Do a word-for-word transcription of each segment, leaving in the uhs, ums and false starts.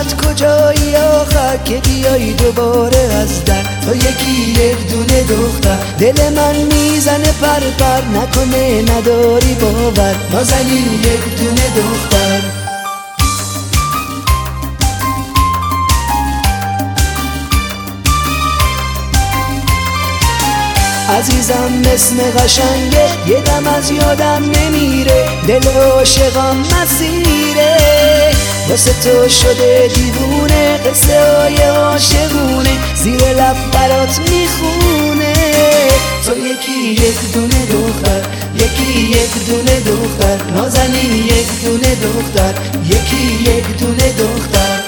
شبومت کجایی آخر که بیایی دوباره از در؟ تو یکی یک دونه دختر، دل من میزنه پر پر، نکنه نداری باور، نازنین یک دونه دختر. عزیزم اسم قشنگه، یه دم از یادم نمیره، دل عاشقم مسیره، واسه تو شده دیوونه، قصه های عاشقونه زیر لب برات میخونه. تو یکی یک دونه دختر، یکی یک دونه دختر، نازنین یک دونه دختر، یکی یک دونه دختر.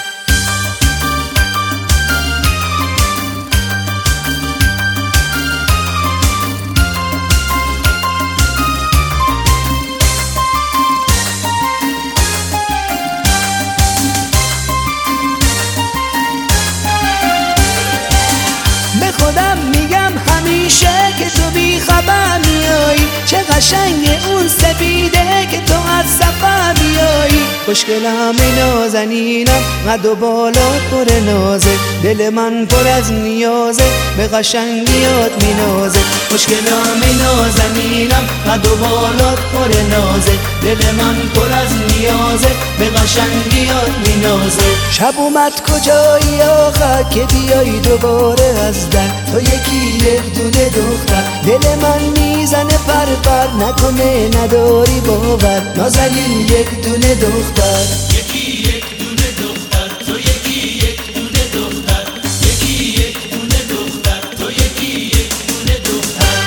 خودم میگم همیشه که تو بی خبر میایی، چه قشنگ اون سپیده که تو از سفر بیایی. خوشگلم نازنینم، قد و بالات پر نازه، دل من پر از نیازه، به قشنگیات مینازه. خوشگلم نازنینم، قد و بالات پر نازه، دل من پر از نیازه، به قشنگیات مینازه. شب اومد کجایی آخر که بیایی دوباره از در؟ تو یکی یک دونه دختر، دل من میزنه پر پر، نکنه نداری باور، نازنین یک دونه دختر. یکی یک دونه دختر، تو یکی یک دونه دختر، یکی یک دونه دختر، تو یکی یک دونه دختر.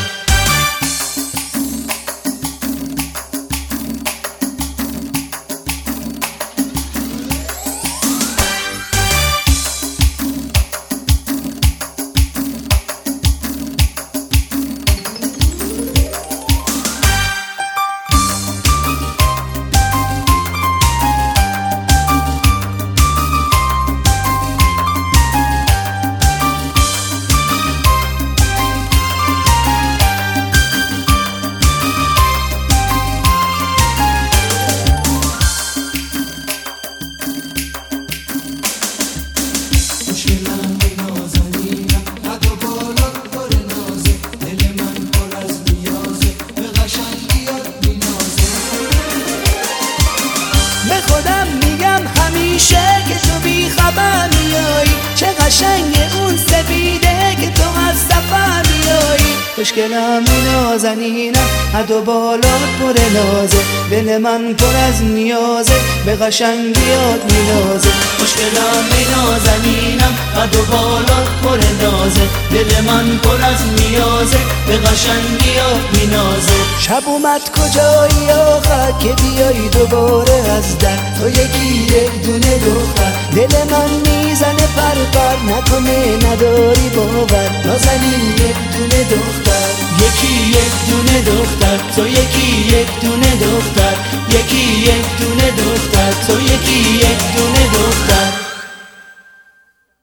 به خودم میگم همیشه که تو بی خبر میایی، چه قشنگ اون سپیده که تو از سفر بیایی. خوشگلم نازنینم، قد و بالات پر نازه، دل من پر از نیازه، به قشنگیات مینازه. خوشگلم نازنینم، قد و بالات پر نازه، دل من پر از نیازه، به قشنگیات مینازه. شب اومد کجایی آخر که بیایی دوباره از در؟ تو یکی یک دونه دختر، دل من میزنه پر پر، نکنه نداری باور، نازنین یک دونه دختر. یکی یک دونه دختر، تو یکی یک دونه دختر، یکی یک دونه دختر، تو یکی یک دونه دختر.